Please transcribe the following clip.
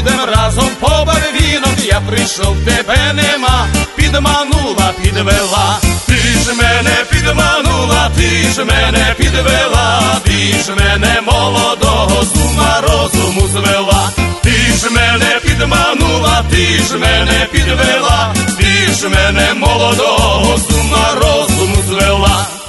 підем разом по барвінок, я прийшов, тебе нема, підманула, підвела. Ти ж мене підманула, ти ж мене підвела, ти ж мене молодого з ума розуму звела. Ти ж мене підманула, ти ж мене підвела, ти ж мене молодого з ума розуму звела.